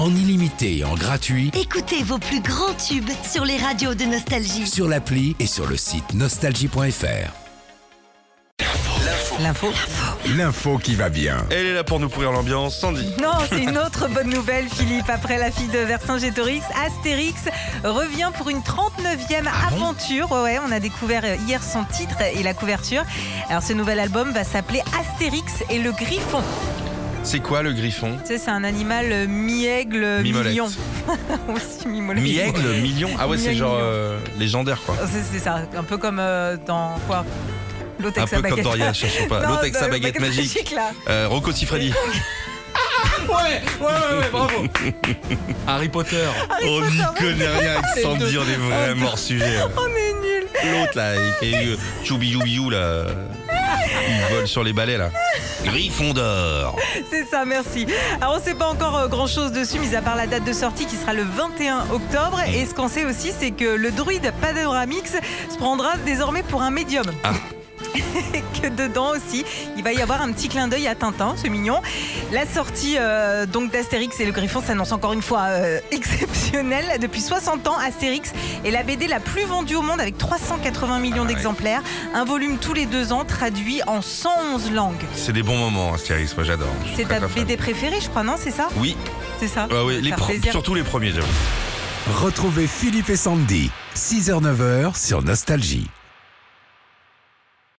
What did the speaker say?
en illimité et en gratuit Écoutez vos plus grands tubes sur les radios de Nostalgie. sur l'appli et sur le site nostalgie.fr. L'info qui va bien. Elle est là pour nous pourrir l'ambiance, Sandy. Non, c'est une autre bonne nouvelle, Philippe. Après la fille de Vercingétorix, Astérix revient pour une 39e aventure. Ouais, on a découvert hier son titre et la couverture. Alors, ce nouvel album va s'appeler Astérix et le Griffon. C'est quoi le griffon? Tu sais, c'est un animal mi-aigle, Mi-molette. mi-lion. Aussi mi-molette. Mi-aigle, million? Ah ouais, c'est Mi-aigle, genre million. légendaire quoi. C'est ça, un peu comme dans quoi? L'autre Un avec sa peu comme baguette. dans Ria, cherche pas. Non, L'autre avec sa le baguette magique. là. Rocco Siffredi. Ouais, bravo. Harry Potter. On n'y connaît rien avec Sandy, on est vraiment hors sujet. On est nuls. L'autre là, il fait choubi-joubi-jou là. Il vole sur les balais là. Griffon d'or. C'est ça, merci. Alors, on ne sait pas encore grand-chose dessus, mis à part la date de sortie qui sera le 21 octobre. Et ce qu'on sait aussi, c'est que le druide Panoramix se prendra désormais pour un médium. Ah. Et que dedans aussi, il va y avoir un petit clin d'œil à Tintin, c'est mignon. La sortie donc d'Astérix et le Griffon s'annonce encore une fois exceptionnelle. Depuis 60 ans, Astérix est la BD la plus vendue au monde avec 380 millions d'exemplaires. Un volume tous les 2 ans, traduit en 111 langues. C'est des bons moments, Astérix, moi j'adore. Je suis C'est très, ta très fan. BD préférée, je crois, non? C'est ça? Oui, C'est ça? oui, Faire plaisir. surtout les premiers, j'avoue. Retrouvez Philippe et Sandy, 6h-9h sur Nostalgie.